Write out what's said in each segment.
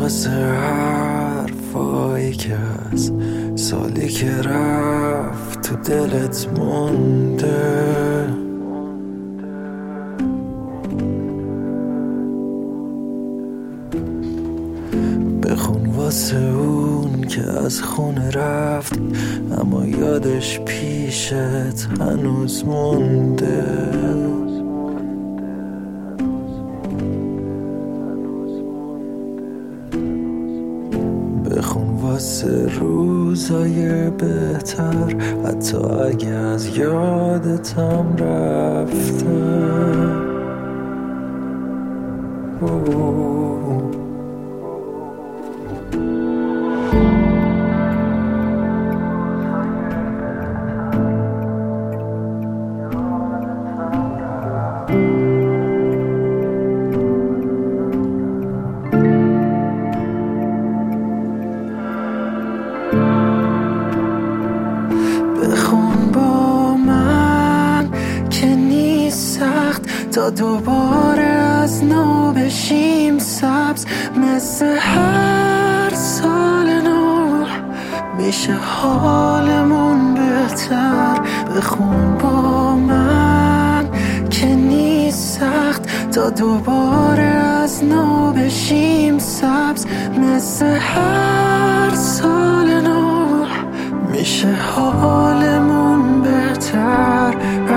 واسه حرفایی که از سالی که رفت تو دلت مونده. بخون واسه اون که از خونه رفت اما یادش پیشت هنوز مونده. بخون واسه روزای بهتر حتی اگه از یادتم رفتم. بخون با من که نیست سخت تا دوباره از نو بشیم سبز. مثل هر سال نو میشه حالمون بهتر. بخون با من که نیست سخت تا دوباره از نو بشیم سبز. مثل هر سال نو میشه حالمون بهتر.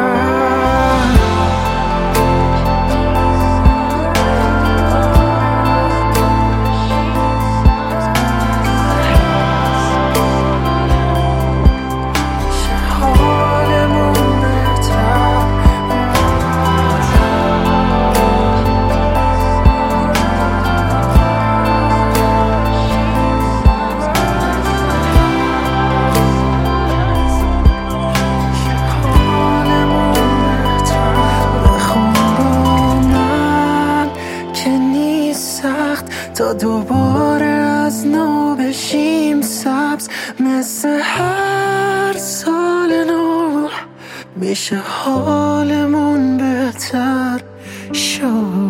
تا دوباره از نو بشیم سبز. مثل هر سال نو میشه حالمون بهتر.